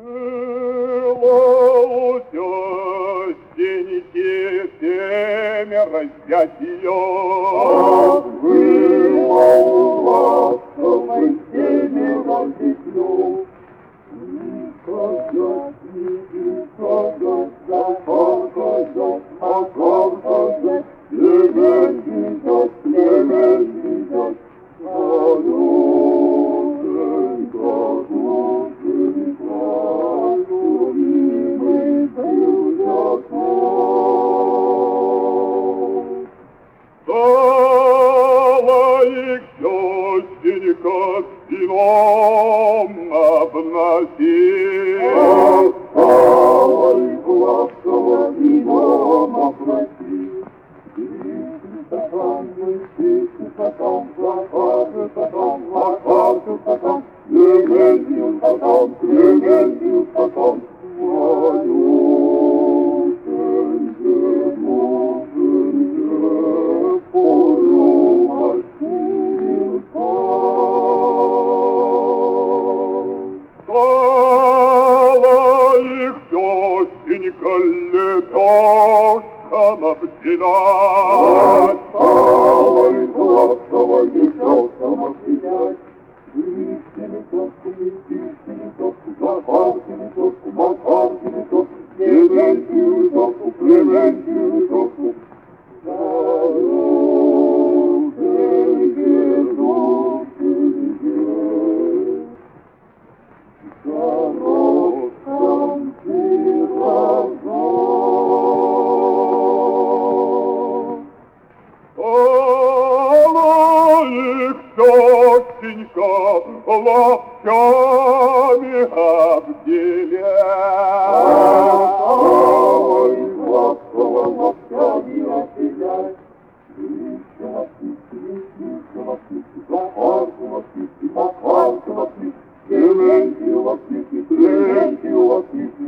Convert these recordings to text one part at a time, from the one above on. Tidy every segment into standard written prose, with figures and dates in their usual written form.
Было у тетеньки семеро зятьев. Было у ласковой семеро зятьев. Никогда не никогда, а когда племень идет, Душенька, любимый Юльчаков. Стала их тетенька вином обносить. Стала их ласково вином обносить. Стакан, Клементию стакан, Валюшеньке, пору мастилка. Стала их тетенька лепешком обделять. Стала их ласково лепешком обделять. Клементию тетенька лаптями обделять. ласково лаптями обделять. Клементию лаптями.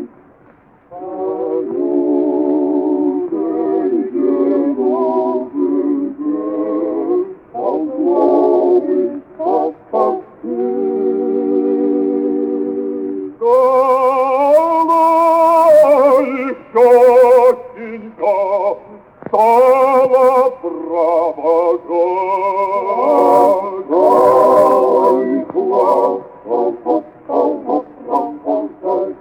Тетенька стала провожать. Их ласково стала провожать.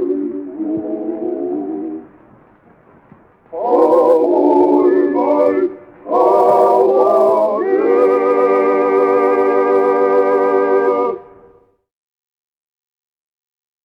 Ой,